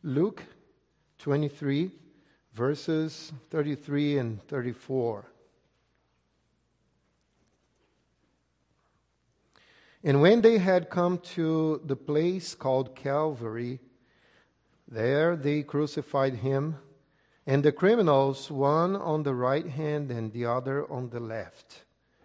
Luke 23, verses 33 and 34. And when they had come to the place called Calvary, there they crucified him, and the criminals, one on the right hand and the other on the left.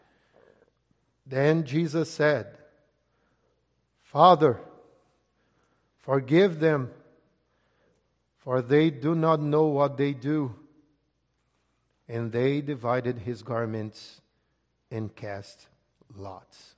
Then Jesus said, Father, forgive them, for they do not know what they do. And they divided his garments and cast lots.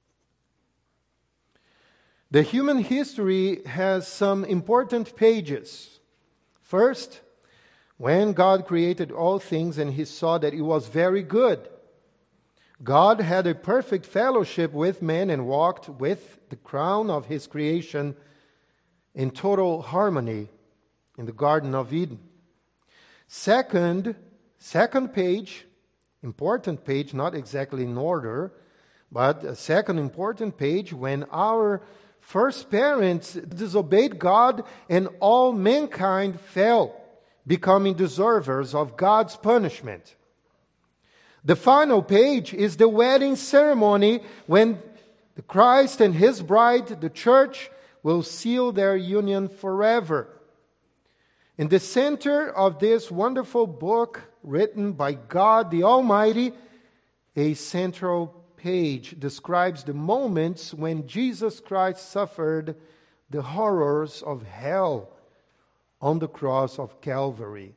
The human history has some important pages. First, when God created all things and he saw that it was very good, God had a perfect fellowship with man and walked with the crown of his creation in total harmony in the Garden of Eden. Second page, important page, not exactly in order, but a second important page, when our first parents disobeyed God and all mankind fell, becoming deservers of God's punishment. The final page is the wedding ceremony when Christ and his bride, the church, will seal their union forever. In the center of this wonderful book written by God the Almighty, a central page describes the moments when Jesus Christ suffered the horrors of hell on the cross of Calvary.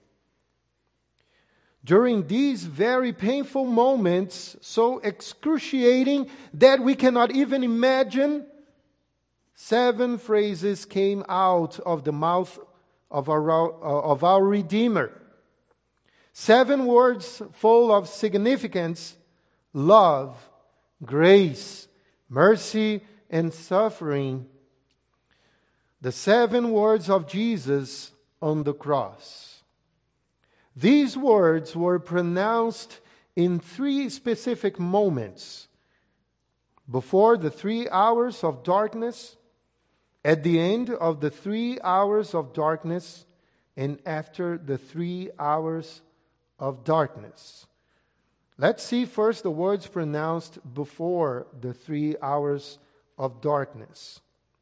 During these very painful moments, so excruciating that we cannot even imagine, 7 phrases came out of the mouth of our Redeemer. 7 words full of significance: love, grace, mercy, and suffering. The 7 words of Jesus on the cross. These words were pronounced in 3 specific moments: before the 3 hours of darkness, at the end of the 3 hours of darkness, and after the 3 hours of darkness. Let's see first the words pronounced before the 3 hours of darkness.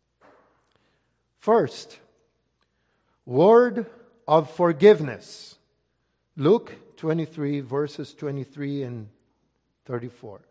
First, word of forgiveness. Luke 23, verses 23 and 34.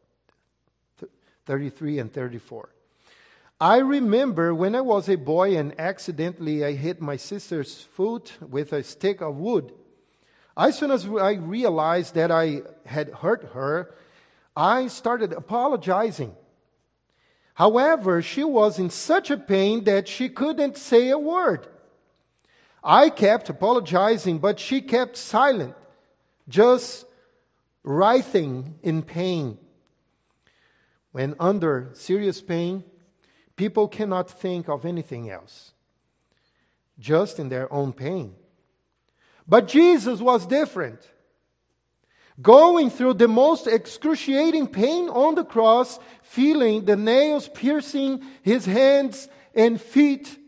33 and 34. I remember when I was a boy and accidentally I hit my sister's foot with a stick of wood. As soon as I realized that I had hurt her, I started apologizing. However, she was in such a pain that she couldn't say a word. I kept apologizing, but she kept silent, just writhing in pain. When under serious pain, people cannot think of anything else, just in their own pain. But Jesus was different. Going through the most excruciating pain on the cross, feeling the nails piercing his hands and feet,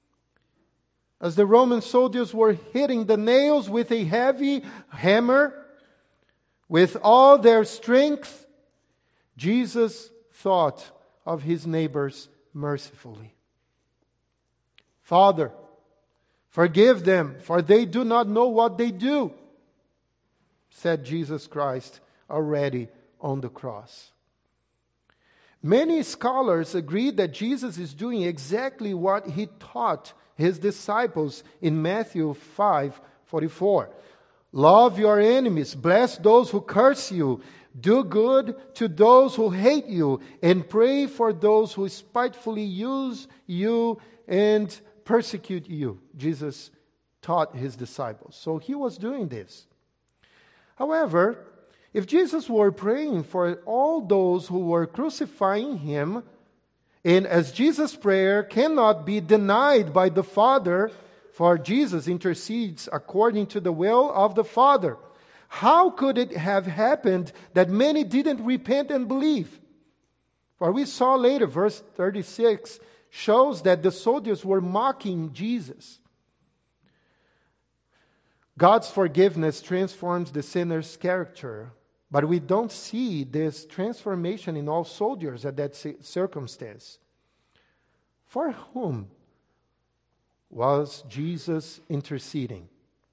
as the Roman soldiers were hitting the nails with a heavy hammer, with all their strength, Jesus thought of his neighbors mercifully. Father, forgive them, for they do not know what they do, said Jesus Christ already on the cross. Many scholars agree that Jesus is doing exactly what he taught his disciples in Matthew 5:44. Love your enemies, bless those who curse you, do good to those who hate you, and pray for those who spitefully use you and persecute you. Jesus taught his disciples. So he was doing this. However, if Jesus were praying for all those who were crucifying him, and as Jesus' prayer cannot be denied by the Father, for Jesus intercedes according to the will of the Father, how could it have happened that many didn't repent and believe? For we saw later, verse 36 shows that the soldiers were mocking Jesus. God's forgiveness transforms the sinner's character, but we don't see this transformation in all soldiers at that circumstance. For whom was Jesus interceding?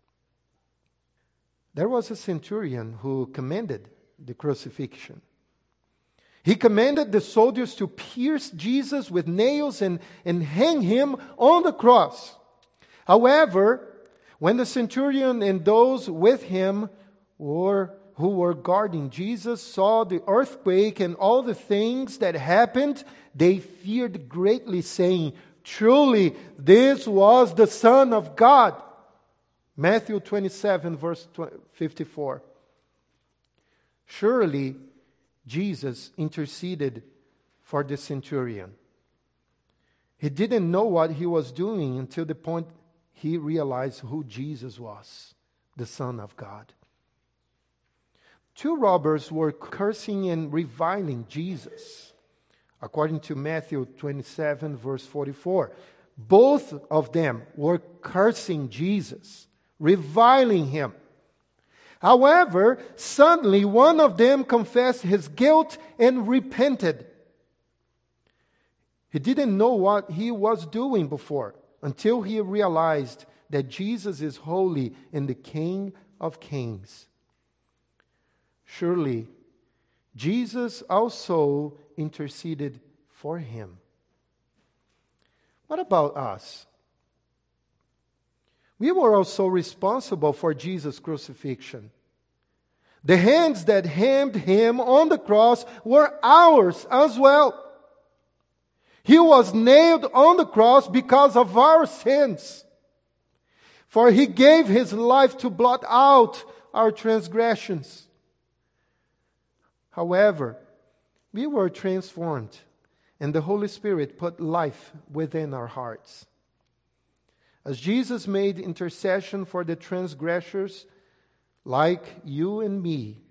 There was a centurion who commanded the crucifixion. He commanded the soldiers to pierce Jesus with nails and hang him on the cross. However, when the centurion and those with him who were guarding Jesus saw the earthquake and all the things that happened, they feared greatly, saying, "Truly, this was the Son of God." Matthew 27, verse 54. Surely, Jesus interceded for the centurion. He didn't know what he was doing until the point he realized who Jesus was, the Son of God. Two robbers were cursing and reviling Jesus, according to Matthew 27, verse 44. Both of them were cursing Jesus, reviling him. However, suddenly one of them confessed his guilt and repented. He didn't know what he was doing before until he realized that Jesus is holy and the King of Kings. Surely, Jesus also interceded for him. What about us? We were also responsible for Jesus' crucifixion. The hands that hanged him on the cross were ours as well. He was nailed on the cross because of our sins. For he gave his life to blot out our transgressions. However, we were transformed, and the Holy Spirit put life within our hearts. As Jesus made intercession for the transgressors, like you and me,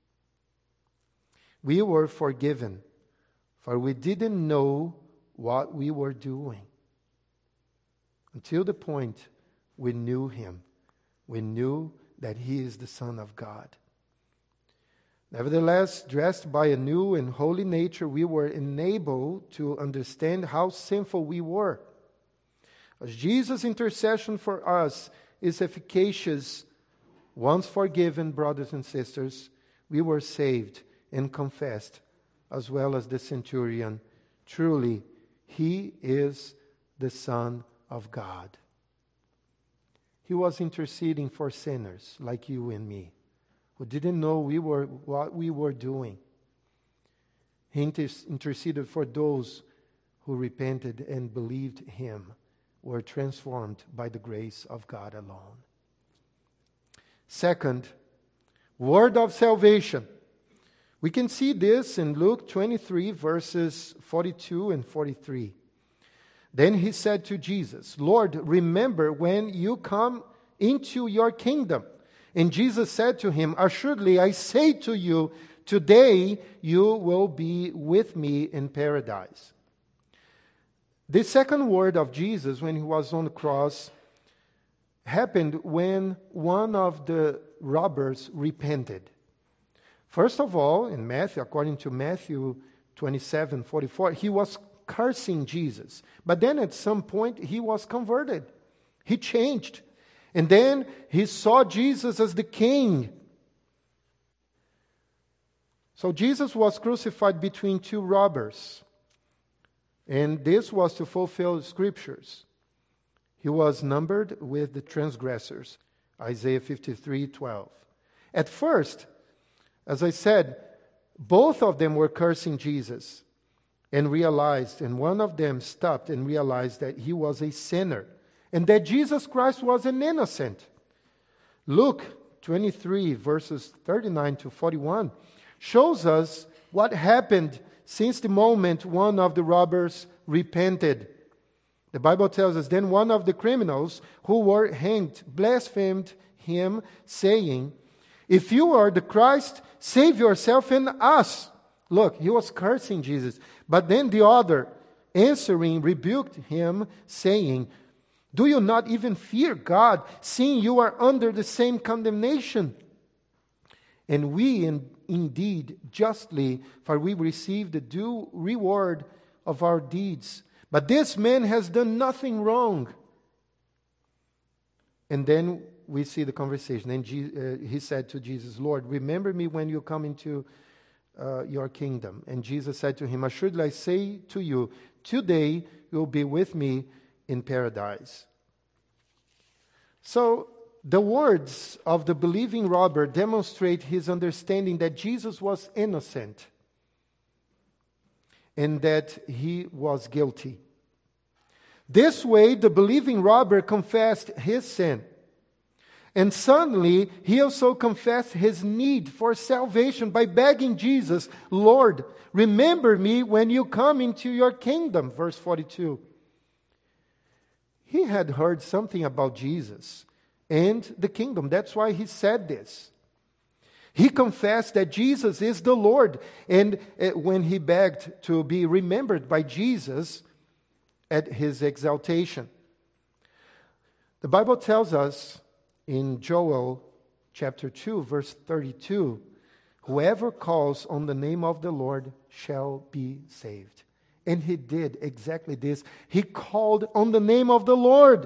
we were forgiven, for we didn't know what we were doing. Until the point we knew him, we knew that he is the Son of God. Nevertheless, dressed by a new and holy nature, we were enabled to understand how sinful we were. As Jesus' intercession for us is efficacious, once forgiven, brothers and sisters, we were saved and confessed, as well as the centurion. Truly, he is the Son of God. He was interceding for sinners like you and me, who didn't know what we were doing. He interceded for those who repented and believed him, were transformed by the grace of God alone. Second, word of salvation. We can see this in Luke 23, verses 42 and 43. Then he said to Jesus, "Lord, remember when you come into your kingdom." And Jesus said to him, "Assuredly, I say to you, today you will be with me in paradise." The second word of Jesus when he was on the cross happened when one of the robbers repented. First of all, in Matthew, according to Matthew 27:44, he was cursing Jesus. But then at some point, he was converted. He changed. And then he saw Jesus as the king. So Jesus was crucified between two robbers. And this was to fulfill the scriptures. He was numbered with the transgressors. Isaiah 53:12. At first, as I said, both of them were cursing Jesus and one of them stopped and realized that he was a sinner and that Jesus Christ was an innocent. Luke 23, verses 39 to 41, shows us what happened since the moment one of the robbers repented. The Bible tells us, then one of the criminals who were hanged blasphemed him, saying, "If you are the Christ, save yourself and us." Look, he was cursing Jesus. But then the other, answering, rebuked him, saying, Do you not even fear God, seeing you are under the same condemnation? And we indeed justly, for we receive the due reward of our deeds. But this man has done nothing wrong. And then we see the conversation. And he said to Jesus, Lord, remember me when you come into your kingdom. And Jesus said to him, assuredly I say to you, today you will be with me in paradise. So the words of the believing robber demonstrate his understanding that Jesus was innocent and that he was guilty. This way, the believing robber confessed his sin. And suddenly, he also confessed his need for salvation by begging Jesus, Lord, remember me when you come into your kingdom. Verse 42. He had heard something about Jesus and the kingdom. That's why he said this. He confessed that Jesus is the Lord. And when he begged to be remembered by Jesus at his exaltation. The Bible tells us in Joel chapter 2, verse 32, whoever calls on the name of the Lord shall be saved. And he did exactly this. He called on the name of the Lord.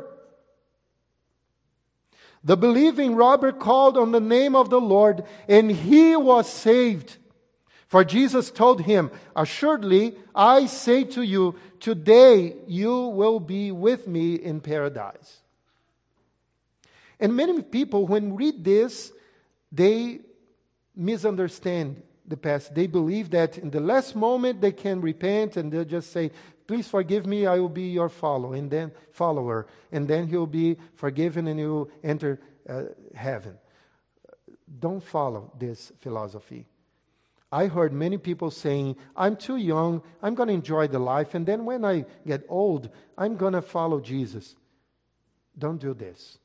The believing robber called on the name of the Lord, and he was saved. For Jesus told him, assuredly, I say to you, today you will be with me in paradise. And many people, when read this, they misunderstand the past. They believe that in the last moment they can repent and they'll just say, please forgive me, I will be your follower. And then he'll be forgiven and he'll enter heaven. Don't follow this philosophy. I heard many people saying, I'm too young, I'm going to enjoy the life, and then when I get old, I'm going to follow Jesus. Don't do this.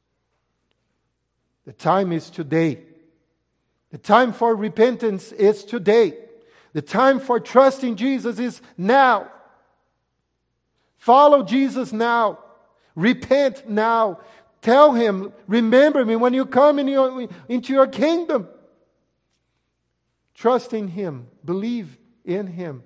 The time is today. The time for repentance is today. The time for trusting Jesus is now. Follow Jesus now. Repent now. Tell him, remember me when you come into your kingdom. Trust in him. Believe in him.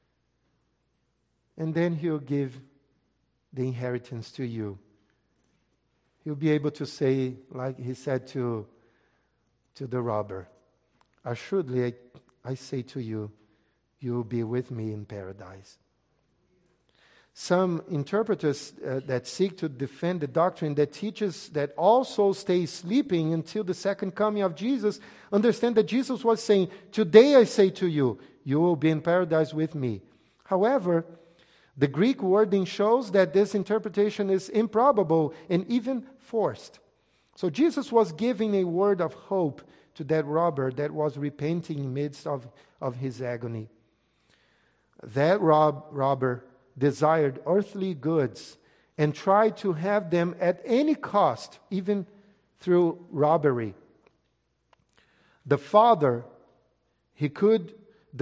And then he'll give the inheritance to you. He'll be able to say, like he said to the robber, assuredly I say to you, you will be with me in paradise. Some interpreters that seek to defend the doctrine that teaches that all souls stay sleeping until the second coming of Jesus understand that Jesus was saying, today I say to you, you will be in paradise with me. However, the Greek wording shows that this interpretation is improbable and even forced. So Jesus was giving a word of hope to that robber that was repenting in the midst of his agony. That robber desired earthly goods and tried to have them at any cost, even through robbery. The farther he could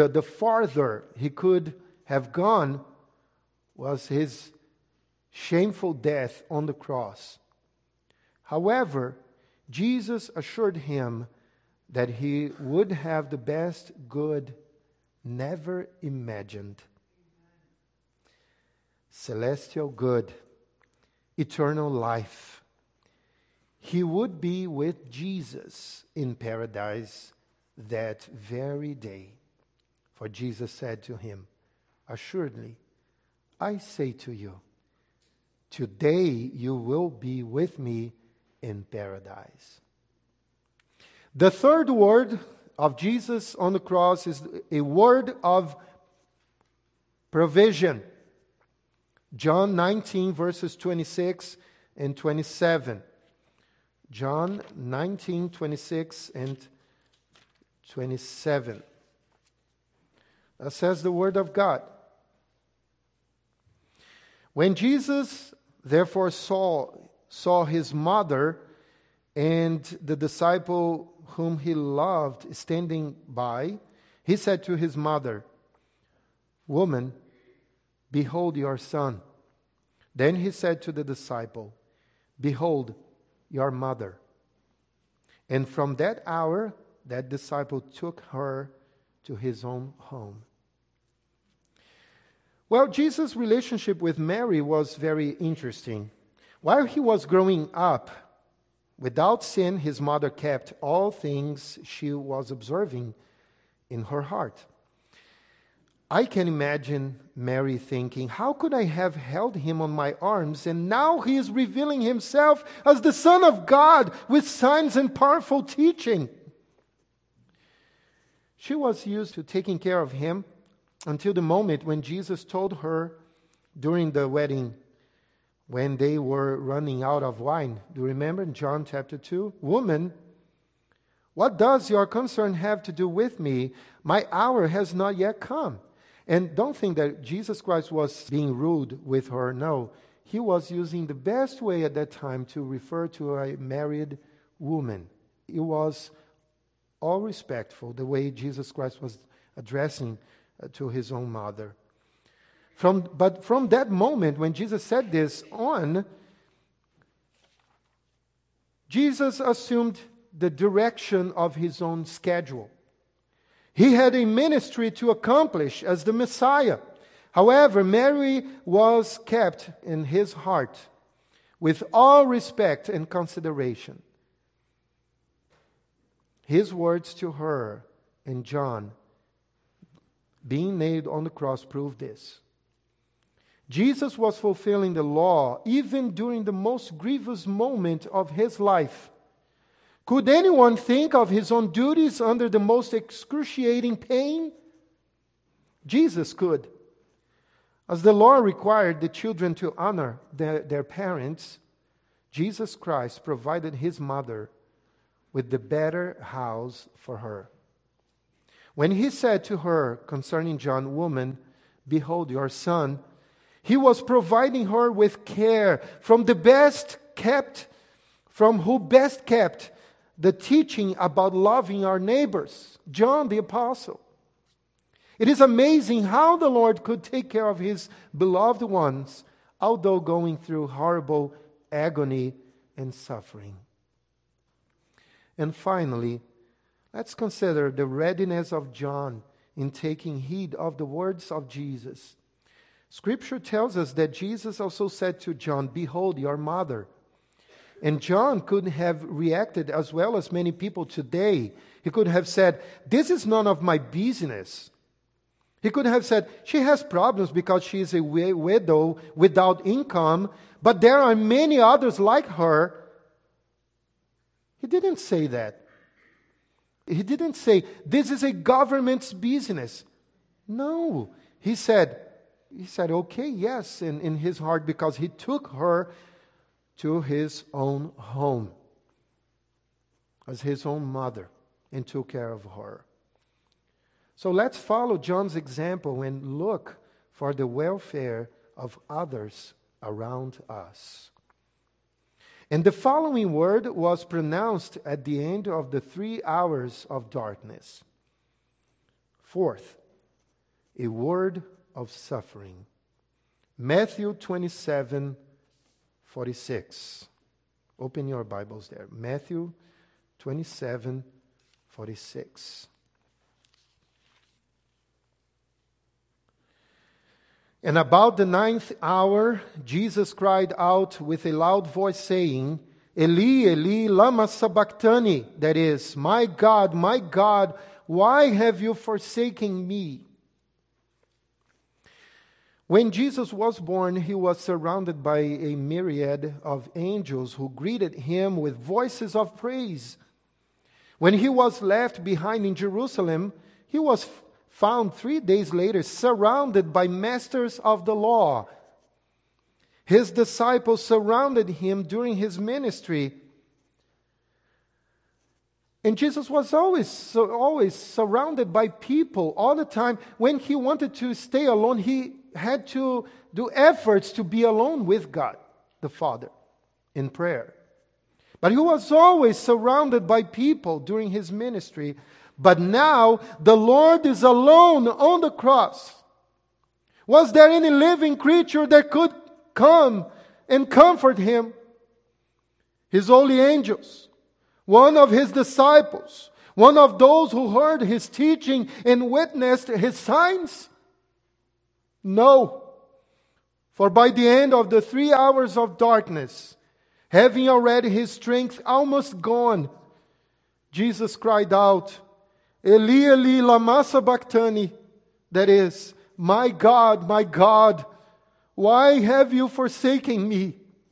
have gone was his shameful death on the cross. However, Jesus assured him that he would have the best good never imagined. Celestial good, eternal life. He would be with Jesus in paradise that very day. For Jesus said to him, assuredly, I say to you, today you will be with me in paradise. The third word of Jesus on the cross is a word of provision. John 19, verses 26 and 27. John 19, 26 and 27. That says the word of God. When Jesus therefore saw his mother and the disciple whom he loved standing by, he said to his mother, Woman, behold your son. Then he said to the disciple, "Behold, your mother." And from that hour, that disciple took her to his own home. Well, Jesus' relationship with Mary was very interesting. While he was growing up, without sin, his mother kept all things she was observing in her heart. I can imagine Mary thinking, how could I have held him on my arms, and now he is revealing himself as the Son of God with signs and powerful teaching? She was used to taking care of him until the moment when Jesus told her during the wedding, when they were running out of wine. Do you remember in John chapter 2? "Woman, what does your concern have to do with me? My hour has not yet come." And don't think that Jesus Christ was being rude with her. No, he was using the best way at that time to refer to a married woman. It was all respectful, the way Jesus Christ was addressing to his own mother. But from that moment, when Jesus said this on, Jesus assumed the direction of his own schedule. He had a ministry to accomplish as the Messiah. However, Mary was kept in his heart with all respect and consideration. His words to her and John, being nailed on the cross, prove this. Jesus was fulfilling the law even during the most grievous moment of his life. Could anyone think of his own duties under the most excruciating pain? Jesus could. As the law required the children to honor their parents, Jesus Christ provided his mother with the better house for her. When he said to her concerning John, "Woman, behold your son," he was providing her with care from who best kept the teaching about loving our neighbors, John the Apostle. It is amazing how the Lord could take care of his beloved ones, although going through horrible agony and suffering. And finally, let's consider the readiness of John in taking heed of the words of Jesus. Scripture tells us that Jesus also said to John, "Behold your mother." And John could have reacted as well as many people today. He could have said, "This is none of my business." He could have said, "She has problems because she is a widow without income, but there are many others like her." He didn't say that. He didn't say, "This is a government's business." No. He said, okay, yes, in his heart, because he took her to his own home as his own mother and took care of her. So let's follow John's example and look for the welfare of others around us. And the following word was pronounced at the end of the 3 hours of darkness. Fourth, a word of suffering. Matthew 27:46. Open your Bibles there. Matthew 27:46. And about the 9th hour, Jesus cried out with a loud voice, saying, "Eli, Eli, lama sabachthani," that is, my God, why have you forsaken me?" When Jesus was born, he was surrounded by a myriad of angels who greeted him with voices of praise. When he was left behind in Jerusalem, he was found 3 days later surrounded by masters of the law. His disciples surrounded him during his ministry. And Jesus was always surrounded by people all the time. When he wanted to stay alone, he had to do efforts to be alone with God, the Father, in prayer. But he was always surrounded by people during his ministry. But now, the Lord is alone on the cross. Was there any living creature that could come and comfort him. His holy angels, one of his disciples, one of those who heard his teaching and witnessed his signs? No. For by the end of the 3 hours of darkness, having already his strength almost gone, Jesus cried out, Eli, Eli, lama sabachthani, that is, my God, why have you forsaken me?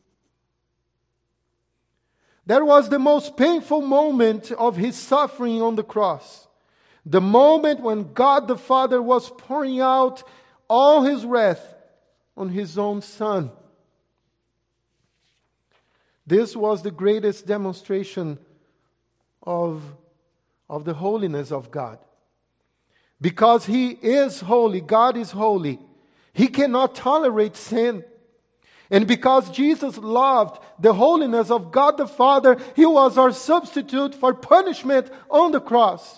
That was the most painful moment of his suffering on the cross. The moment when God the Father was pouring out all his wrath on his own Son. This was the greatest demonstration of the holiness of God. Because He is holy, God is holy, He cannot tolerate sin. And because Jesus loved the holiness of God the Father, He was our substitute for punishment on the cross.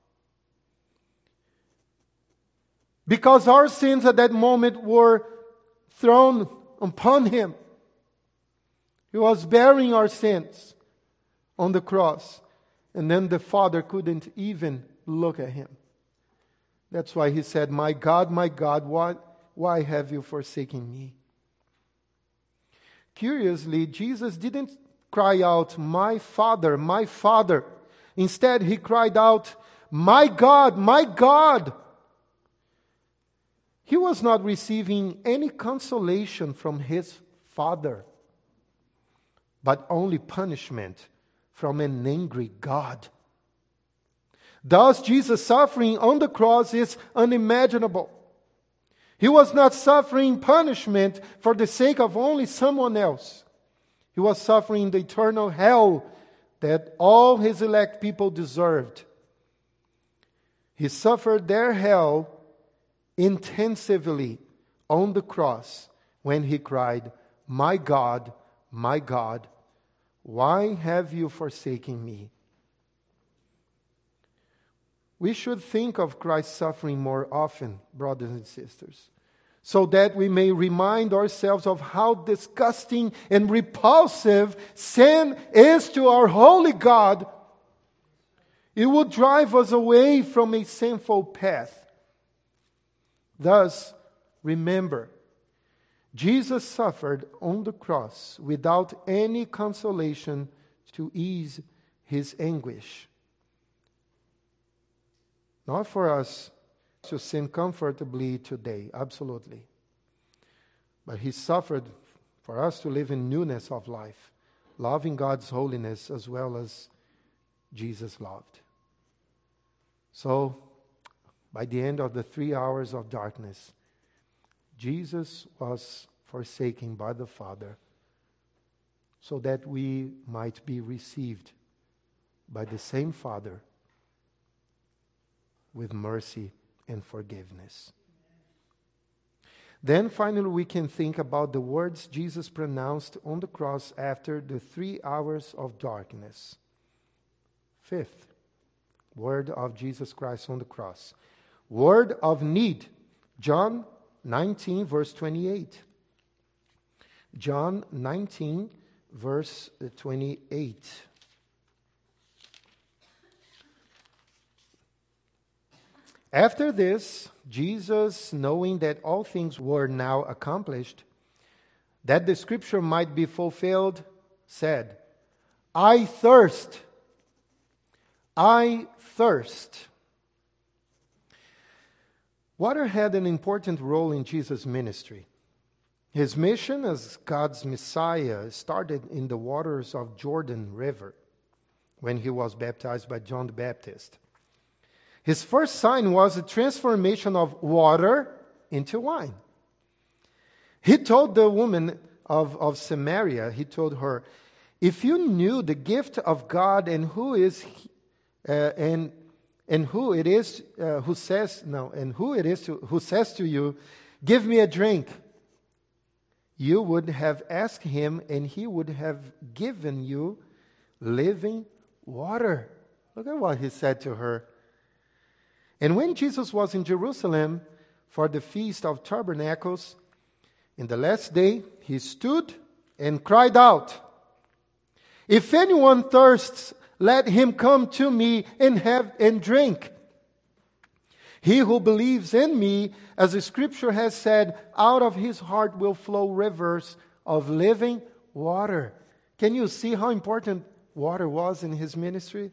Because our sins at that moment were thrown upon Him, He was bearing our sins on the cross. And then the Father couldn't even look at Him. That's why He said, my God, why have you forsaken me? Curiously, Jesus didn't cry out, my Father, my Father. Instead, He cried out, my God, my God. He was not receiving any consolation from His Father, but only punishment from an angry God. Thus, Jesus' suffering on the cross is unimaginable. He was not suffering punishment for the sake of only someone else. He was suffering the eternal hell that all His elect people deserved. He suffered their hell intensively on the cross when He cried, my God, why have you forsaken me? We should think of Christ's suffering more often, brothers and sisters, so that we may remind ourselves of how disgusting and repulsive sin is to our holy God. It will drive us away from a sinful path. Thus, remember, Jesus suffered on the cross without any consolation to ease His anguish. Not for us to sin comfortably today, absolutely. But He suffered for us to live in newness of life, loving God's holiness as well as Jesus loved. So, by the end of the 3 hours of darkness, Jesus was forsaken by the Father so that we might be received by the same Father with mercy and forgiveness. Then finally we can think about the words Jesus pronounced on the cross after the 3 hours of darkness. Fifth, word of Jesus Christ on the cross. Word of need. John 19, verse 28. John 19, verse 28. After this, Jesus, knowing that all things were now accomplished, that the scripture might be fulfilled, said, I thirst. I thirst. Water had an important role in Jesus' ministry. His mission as God's Messiah started in the waters of Jordan River when He was baptized by John the Baptist. His first sign was the transformation of water into wine. He told the woman of Samaria, He told her, if you knew the gift of God and who it is who says to you, give me a drink, you would have asked Him and He would have given you living water. Look at what He said to her. And when Jesus was in Jerusalem for the Feast of Tabernacles, in the last day, He stood and cried out, "If anyone thirsts, let him come to me and have and drink. He who believes in me, as the scripture has said, out of his heart will flow rivers of living water." Can you see how important water was in his ministry?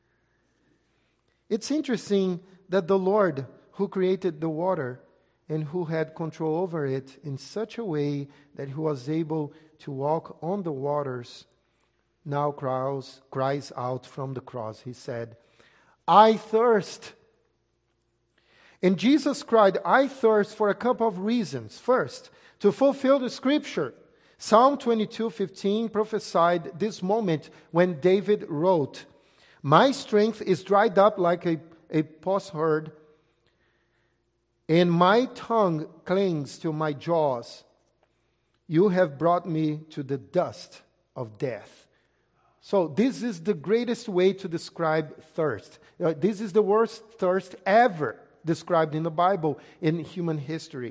It's interesting that the Lord, who created the water and who had control over it in such a way that he was able to walk on the waters, now cries out from the cross. He said, "I thirst." And Jesus cried, "I thirst," for a couple of reasons. First, to fulfill the scripture. Psalm 22:15 prophesied this moment when David wrote, "My strength is dried up like a potsherd, and my tongue clings to my jaws. You have brought me to the dust of death." So this is the greatest way to describe thirst. This is the worst thirst ever described in the Bible in human history.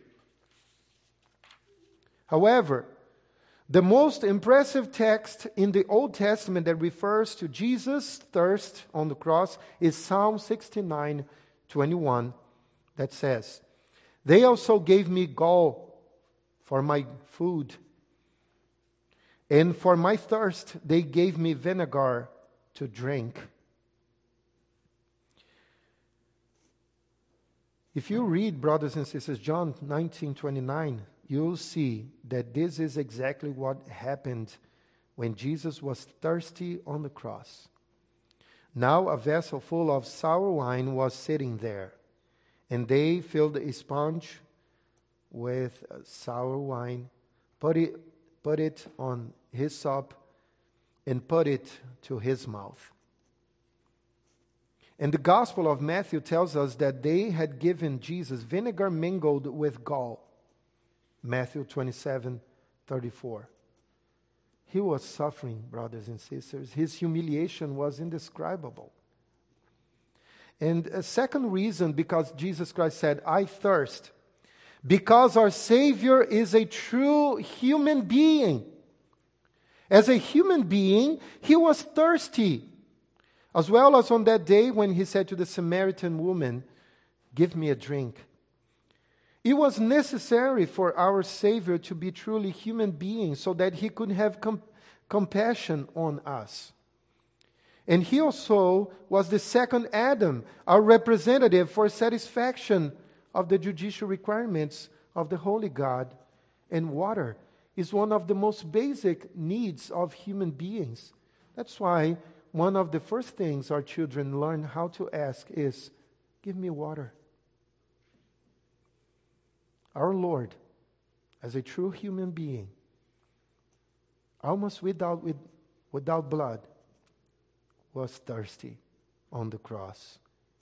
However, the most impressive text in the Old Testament that refers to Jesus' thirst on the cross is Psalm 69:21, that says, "They also gave me gall for my food, and for my thirst they gave me vinegar to drink." If you read, brothers and sisters, John 19:29, you'll see that this is exactly what happened when Jesus was thirsty on the cross. Now a vessel full of sour wine was sitting there, and they filled a sponge with sour wine, put it on hyssop, and put it to his mouth. And the Gospel of Matthew tells us that they had given Jesus vinegar mingled with gall. Matthew 27:34. He was suffering, brothers and sisters. His humiliation was indescribable. And a second reason, because Jesus Christ said, "I thirst," because our Savior is a true human being. As a human being, he was thirsty. As well as on that day when he said to the Samaritan woman, "Give me a drink." It was necessary for our Savior to be truly human being so that he could have compassion on us. And he also was the second Adam, our representative for satisfaction of the judicial requirements of the Holy God. And water is one of the most basic needs of human beings. That's why one of the first things our children learn how to ask is, "Give me water." Our Lord, as a true human being, almost without blood, was thirsty on the cross.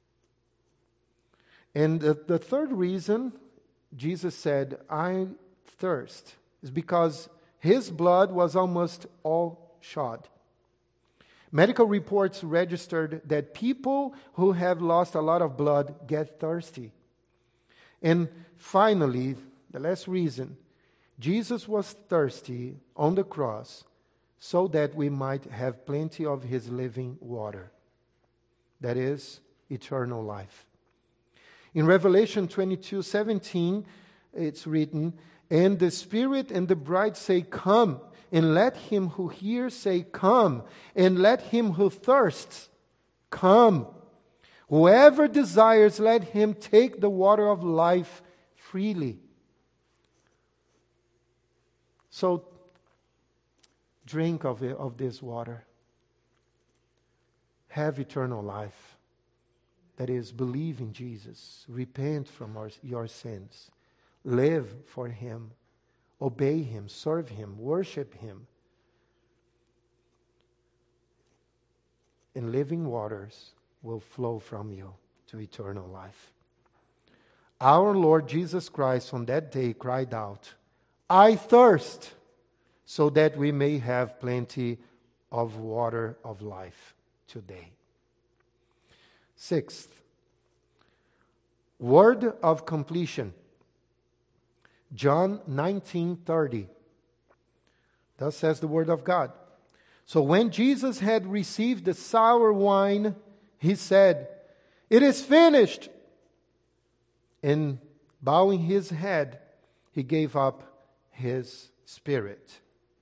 And the third reason Jesus said, "I thirst," is because his blood was almost all shed. Medical reports registered that people who have lost a lot of blood get thirsty. And finally, the last reason, Jesus was thirsty on the cross so that we might have plenty of his living water. That is, eternal life. In Revelation 22:17, it's written, "And the Spirit and the bride say, 'Come.' And let him who hears say, 'Come.' And let him who thirsts, 'Come.' Whoever desires, let him take the water of life freely." So, drink of this water. Have eternal life. That is, believe in Jesus. Repent from your sins. Live for him. Obey him, serve him, worship him. And living waters will flow from you to eternal life. Our Lord Jesus Christ on that day cried out, "I thirst," so that we may have plenty of water of life today. Sixth, word of completion. John 19:30. Thus says the word of God. So when Jesus had received the sour wine, he said, "It is finished." And bowing his head, he gave up his spirit.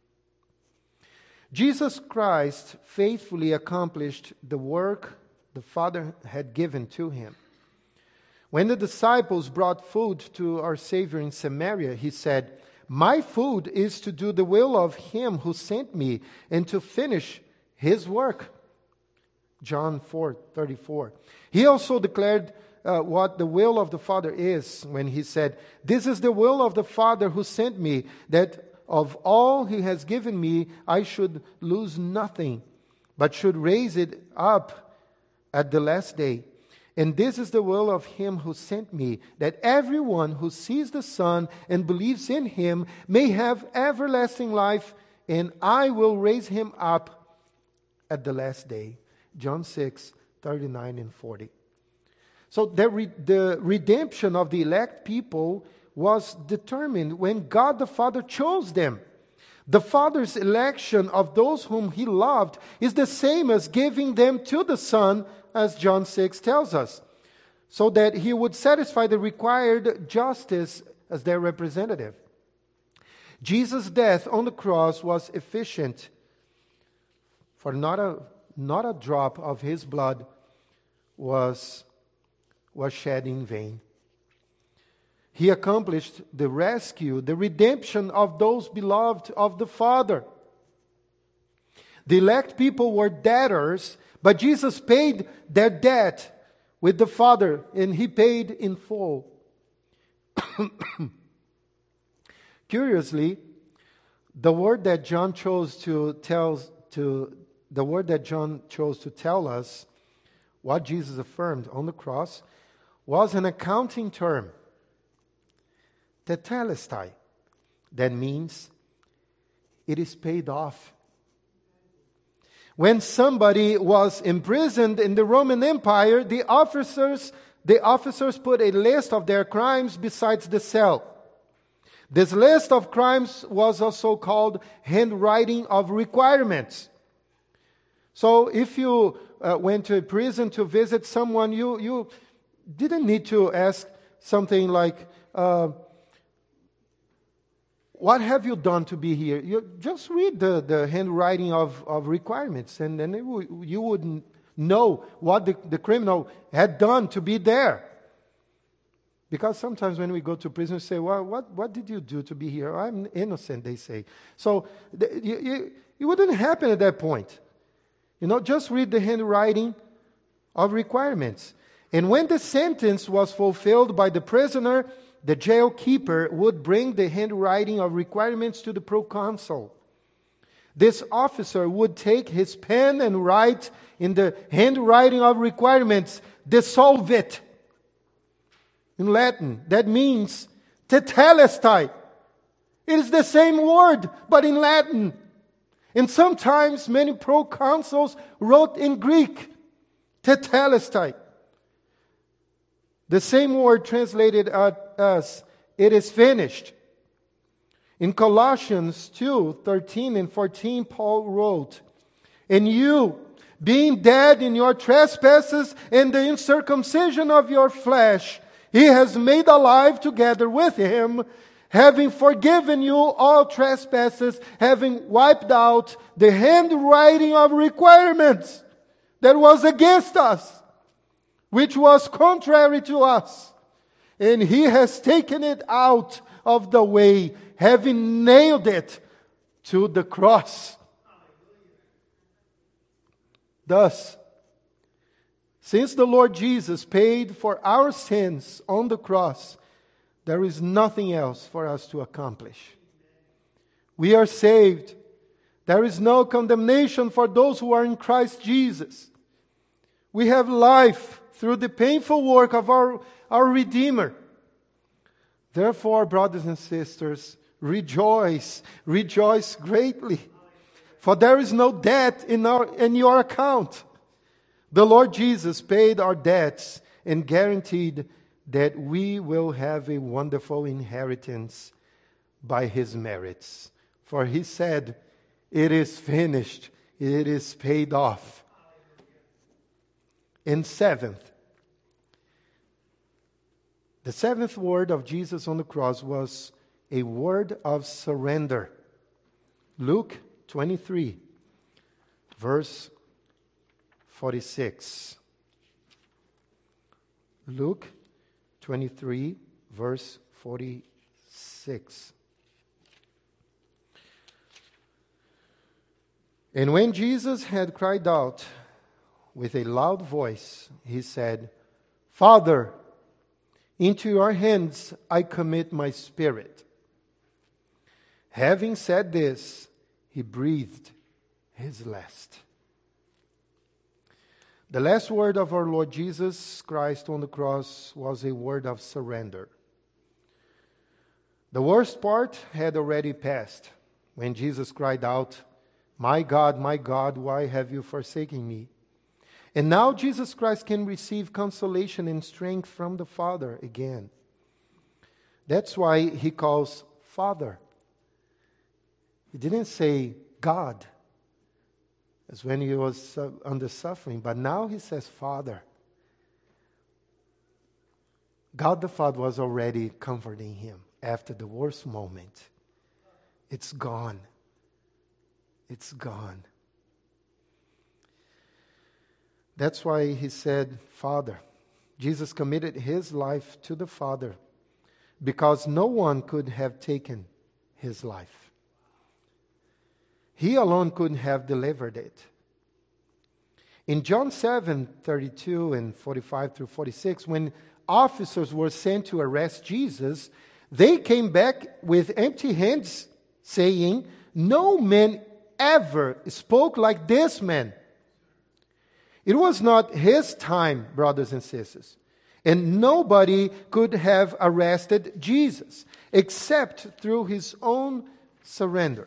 Jesus Christ faithfully accomplished the work the Father had given to him. When the disciples brought food to our Savior in Samaria, he said, "My food is to do the will of him who sent me and to finish his work." John 4:34. He also declared what the will of the Father is when he said, "This is the will of the Father who sent me, that of all he has given me, I should lose nothing, but should raise it up at the last day. And this is the will of him who sent me, that everyone who sees the Son and believes in him may have everlasting life, and I will raise him up at the last day." John 6:39 and 40. So the redemption of the elect people was determined when God the Father chose them. The Father's election of those whom he loved is the same as giving them to the Son, as John 6 tells us, so that he would satisfy the required justice as their representative. Jesus' death on the cross was efficient, for not a drop of his blood was shed in vain. He accomplished the rescue, the redemption of those beloved of the Father. The elect people were debtors, but Jesus paid their debt with the Father, and he paid in full. Curiously, the word that John chose to tell us what Jesus affirmed on the cross was an accounting term, tetelestai. That means it is paid off. When somebody was imprisoned in the Roman Empire, the officers put a list of their crimes besides the cell. This list of crimes was also called handwriting of requirements. So if you went to a prison to visit someone, you didn't need to ask something like, what have you done to be here? You just read the handwriting of requirements, and then you would know what the criminal had done to be there. Because sometimes when we go to prison, we say, "Well, what did you do to be here?" "I'm innocent," they say. So it wouldn't happen at that point. Just read the handwriting of requirements. And when the sentence was fulfilled by the prisoner, the jail keeper would bring the handwriting of requirements to the proconsul. This officer would take his pen and write in the handwriting of requirements, "Dissolvit," in Latin. That means tetelestai. It is the same word, but in Latin. And sometimes many proconsuls wrote in Greek, tetelestai. The same word translated as, "It is finished." In Colossians 2:13 and 14, Paul wrote, "And you, being dead in your trespasses and the uncircumcision of your flesh, he has made alive together with him, having forgiven you all trespasses, having wiped out the handwriting of requirements that was against us, which was contrary to us. And he has taken it out of the way, having nailed it to the cross." Thus, since the Lord Jesus paid for our sins on the cross, there is nothing else for us to accomplish. We are saved. There is no condemnation for those who are in Christ Jesus. We have life through the painful work of our Redeemer. Therefore, brothers and sisters, rejoice greatly, for there is no debt in your account. The Lord Jesus paid our debts and guaranteed that we will have a wonderful inheritance by his merits. For he said, it is finished. It is paid off. And seventh, the seventh word of Jesus on the cross was a word of surrender. Luke 23, verse 46. Luke 23, verse 46. And when Jesus had cried out with a loud voice, he said, Father, into your hands I commit my spirit. Having said this, he breathed his last. The last word of our Lord Jesus Christ on the cross was a word of surrender. The worst part had already passed when Jesus cried out, my God, why have you forsaken me? And now Jesus Christ can receive consolation and strength from the Father again. That's why he calls Father. He didn't say God, as when he was under suffering, but now he says Father. God the Father was already comforting him after the worst moment. It's gone. It's gone. That's why he said, Father. Jesus committed his life to the Father because no one could have taken his life. He alone could have delivered it. In John 7:32 and 45 through 46, when officers were sent to arrest Jesus, they came back with empty hands, saying, no man ever spoke like this man. It was not his time, brothers and sisters, and nobody could have arrested Jesus except through his own surrender.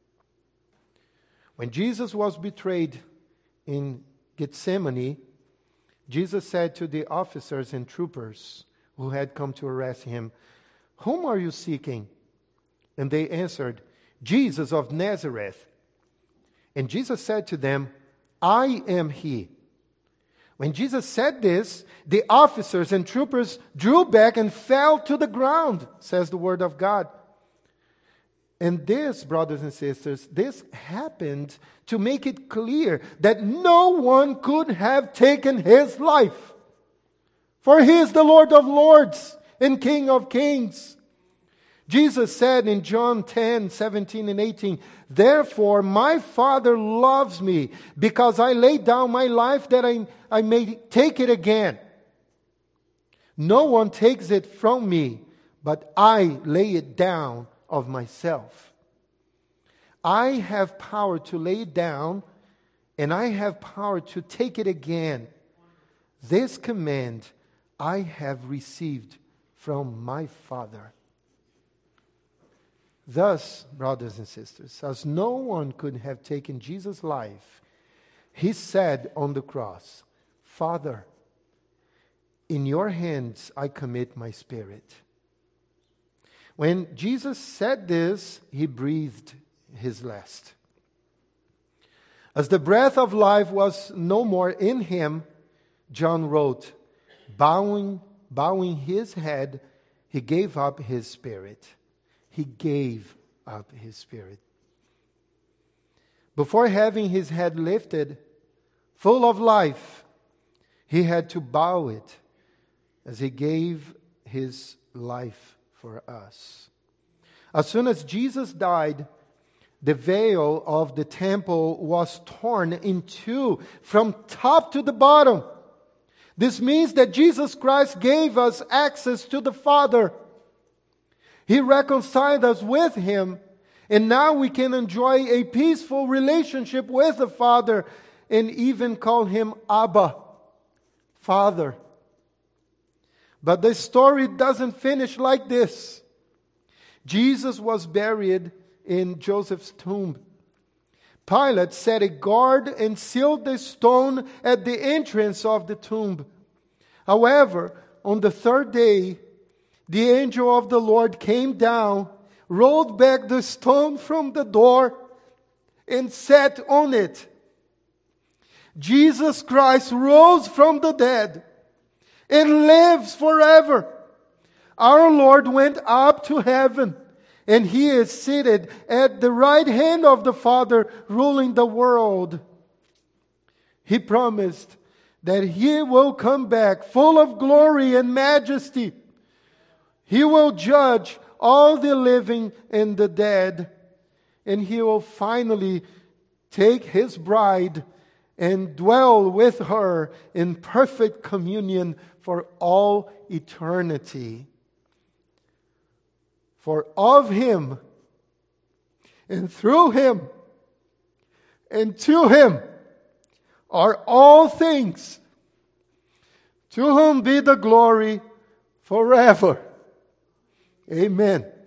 When Jesus was betrayed in Gethsemane, Jesus said to the officers and troopers who had come to arrest him, whom are you seeking? And they answered, Jesus of Nazareth. And Jesus said to them, I am he. When Jesus said this, the officers and troopers drew back and fell to the ground, says the word of God. And this, brothers and sisters, this happened to make it clear that no one could have taken his life. For he is the Lord of lords and King of kings. Jesus said in John 10:17 and 18, therefore my Father loves me because I laid down my life that I may take it again. No one takes it from me, but I lay it down of myself. I have power to lay it down, and I have power to take it again. This command I have received from my Father. Thus, brothers and sisters, as no one could have taken Jesus' life, he said on the cross, Father, in your hands I commit my spirit. When Jesus said this, he breathed his last. As the breath of life was no more in him, John wrote, bowing his head, he gave up his spirit. He gave up his spirit. Before having his head lifted, full of life, he had to bow it as he gave his life for us. As soon as Jesus died, the veil of the temple was torn in two from top to the bottom. This means that Jesus Christ gave us access to the Father. He reconciled us with him, and now we can enjoy a peaceful relationship with the Father and even call him Abba, Father. But the story doesn't finish like this. Jesus was buried in Joseph's tomb. Pilate set a guard and sealed the stone at the entrance of the tomb. However, on the third day, the angel of the Lord came down, rolled back the stone from the door and sat on it. Jesus Christ rose from the dead and lives forever. Our Lord went up to heaven, and He is seated at the right hand of the Father, ruling the world. He promised that He will come back full of glory and majesty. He will judge all the living and the dead, and He will finally take His bride and dwell with her in perfect communion for all eternity. For of Him, and through Him, and to Him are all things, to whom be the glory forever. Amen.